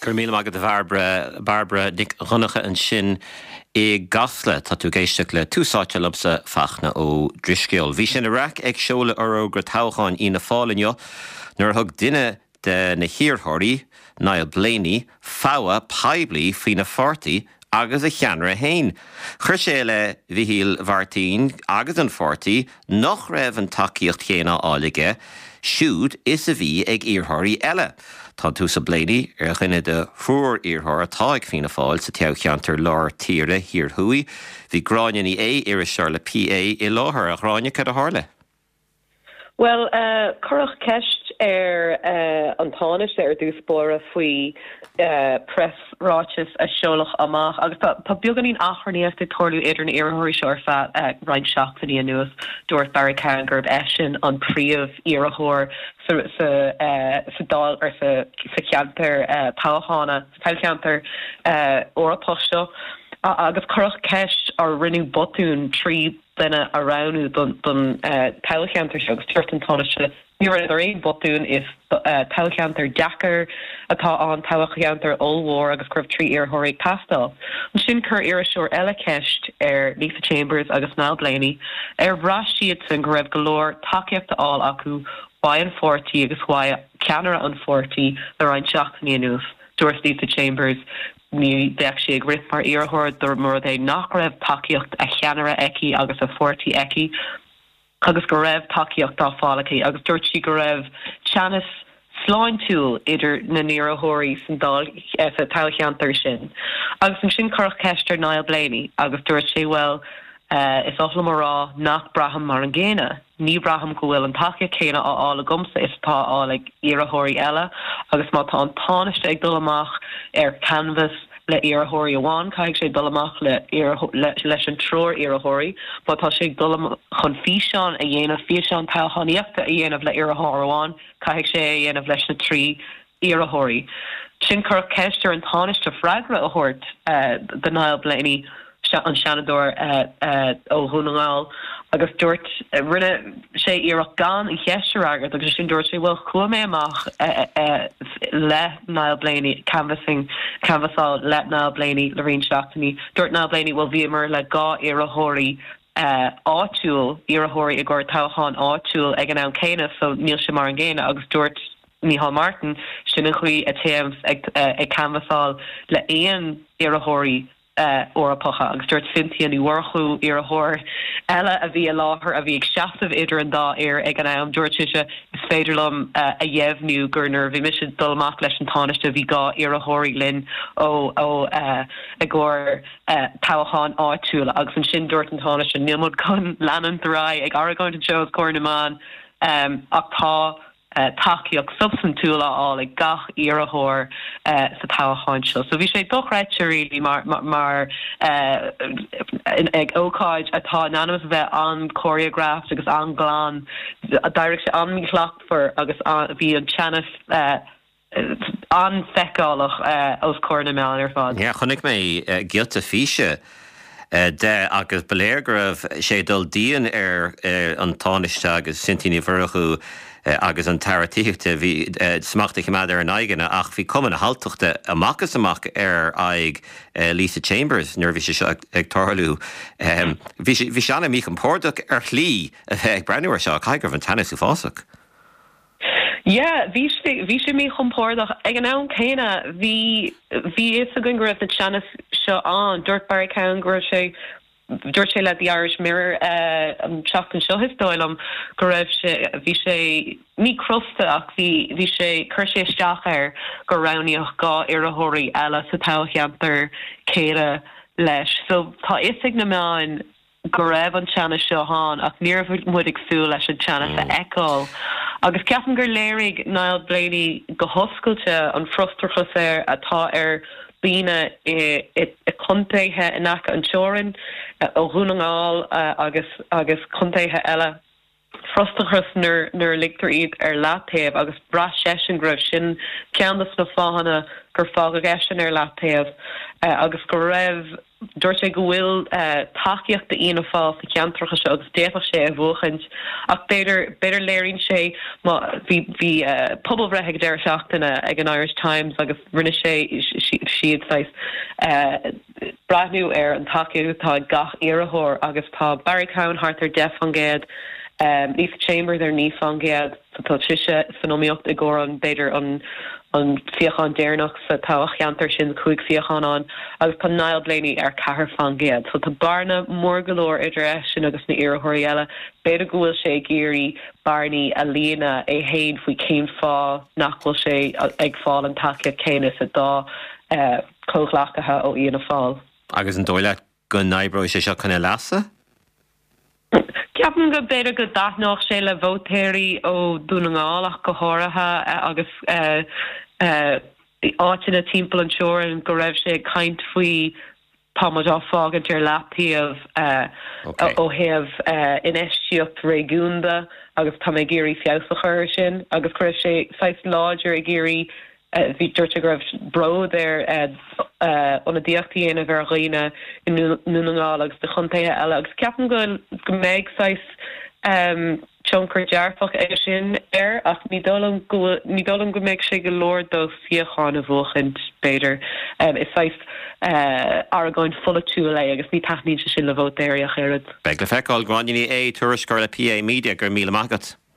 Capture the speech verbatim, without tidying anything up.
Gur míle agad a Barbara Barbara Dick runnacha an sin é gasla tá tú géisteach le túsáte lobsa fachna ó drisceol. Bhí sin a rac ag seola ar gur táchain ina fálineo nuair thug duine de na hiarthirí Niall Blaney fáa peibli fina forty agus a cheanra hain. Chur sé le bhíhíl bhartín agus an forty nach raibh an takeíocht chéna áige siúd is a bhí ag iarthirí eile. Tá tú sa Blaney ar chuine de fuair iarthir atá ag fina fáil sa teagh cheantar lár tíre hir thuí. Bhí gráineaní é ar seir le P A i láthair a gráine cad a hála. Well, uh, curach ceist ar uh, an tánis ar dúspóra faoi uh, press ráis a seolach amach agus tá beganín acharníocht ag torlú idir na iarthirí seoir fa uh, Ryan seachtaí anuas dúirt Barry Cairn gurb eisian an príomh iarthóir sa sa uh, sa dal ar sa sa ceantar uh, páchána sa ceantar uh, óraposto uh, agus curach ceist ar rinne botún trí Lena around dun dun uh, Pelcanter shows certain tonisha. You're in the rain bottoon if uh, Pelcanter Jacker a ta on Pelcanter all war agus curve tree ear hori pastel. Shin cur irishore ella kesht er Lisa Chambers agus Niall Blaney er rashi it's in Grev galore takiak to all aku y and forty agus y canara on forty the Ryan shock news Doris Lisa Chambers. Ní deach sé grith mar iarthir dur mar é nach raibh takeíocht a cheanara eici agus a forty eici agus go raibh takeíocht tá fálacha agus dúirt si go raibh teannas sláin túil idir na níorthirí san dal sa táilcheantar sin. Agus an sin curach ceistar Niall Blaney agus dúirt sé well uh, is ofla marrá nach braham mar an ggéine. Ní braham go bhfuil an takeíocht chéine á ála gomsa is tá ála iarthirí eile agus má tá an táneiste ag dul amach ar canvas le iarthirí amháin caiig sé dul amach le leis an trúr iarthirí, ba tá sé dul chun físeán a dhéanamh físeán táchaíochta a dhéanamh le iarthirí amháin caiig sé a dhéanamh leis na trí iarthirí. Sin cur ceistar an táneiste freigra a thuirt uh, the Niall Blaney an Shanador ó Húnaáil agus dúirt rinne sé iarach gan an cheiste agad agus sin dúirt sé bhfuil chuamé amach le Niall Blaney canvassing canvasáil le Niall Blaney le rion seachtaí dúirt Niall Blaney bhfuil bhímar le gá iarthirí áitiúil iarthirí i ggur táchaán áitiúil ag an ann céine so níl sé mar an ggéine agus dúirt Micheál Martin sin an chuí a téams ag ag canvasáil le éon iarthirí Uh, or a pocha agus dúirt finti an uorchu ar a hor eile a bhí a láthair a bhí ag seaamh idir an dá ar ag an am dúirte is féidirlam uh, a dhéhnú gurnar bhí mis dulach leis an táneiste bhí gá ar a hóirí linn ó ó uh, a ggur uh, táchaán áitiúla agus an sin dúirt an táneiste nímod chun leanan rá ag aragáin an shows cónaán um, ach tá Uh, takeíocht substantúla á ag gach iarthóir uh, sa táchaáin seo. So bhí sé dochreite rilí mar mar, mar uh, ag ócáid atá anonymous bheith an choreograph agus an glán a daireg sé an míchleacht for agus bhí an teannas uh, an feicáilech uh, os cóna meán ar fád. Ja, chunig mé uh, gilte físe Uh, de agus beléir go raibh sé dul díon ar uh, an táneiste agus sintíní bhurchu uh, agus an taratíochta bhí uh, smachta mead ar an aigeine ach bhí cuman na haltoachta amachchas amach ar aig uh, Lisa Chambers nuair bhí sé seo ag tarlú. Um, bhí sé anna mích an pórdach ar chlí a bheith ag breúir seo caigur an tannas ú fásach. Yeah, vi vi sé mé chompórdach ag an ann chéine hí hí is a gon gribh na teannas seo an dúirt Barry Cairn gur sé dúirt sé le the Irish Mirror uh, an seachtain seo hisdóilm go raibh sé bhí sé ní crusta ach bhí bhí sé chuir sé isteach ar go raníoch gá iarthirí eile sa táilcheantar céire leis. So tá isig na meáin go raibh an teannas seo hán ach níor mud ag fiú leis an teannas a eáil. Agus ceapan gur léirigh Niall Blaney go hoscailte an frustrachas ar atá ar bíine i contaithe in acha an teorann ó Húnaáil agus agus contaithe eile frostachas nur nur lictor iad ar látaobh agus bra sesin gribh sin ceannas na fáhanna gur fága gasin ar látaobh uh, agus go raibh dúirt go bhfuil uh, takeíocht de íana fá sa ceantracha se agus déach sé a bhuachant ach beidir beidir léirín sé bhí uh, poblbrethe deir seachtainna ag an Irish Times agus rinne sé siad sais uh, brathnú ar an takeíocht tá gach iarithór agus tá Barry Cowan hart ar def an géad Um, Leaf Chambers ar níos an géad sa tá tuise fanomíocht i gcóir an beidir an an fiochan déirnach sa táach cheantar sin chuig fiochan an agus tá nail bléine ar cahar fan géad. So tá barna mór golóir idir sin agus na iarithóirí eile beidir go bhfuil sé géirí barnaí a líana é héin faoi céim fá nach bhfuil sé ag fáil an takeíocht céine sa dá uh, cóghlacatha ó íana fáil. Agus an dóile go naibbró sé seo chuna leasa? Ceapan go beidir go dathnách sé le bhótéirí ó dúnaáach go háirithe agus áitina timppla an seoir an go raibh sé caint faoi táid á fágan tir leaptaíomh ó thaobh inéistíocht réúnda agus tá mé géirí fiosach chuir sin agus chuir sé seis láidir i géirí bhí dúirte go raibh brod ar óna díochttaí ana bhar roiine in núnaáil agus de chuntaithe eile agus ceapan go go méid seis tionchar dearfach é sin ar ach ní dólam go méid sé go leor do fiocháin a bhuachant beidir is seis argáin fola tú le agus ní taithnín sin le bhótéirí a chéad. Beg le feicáil gráinine é tuairiscar le P A Media gur míle magat.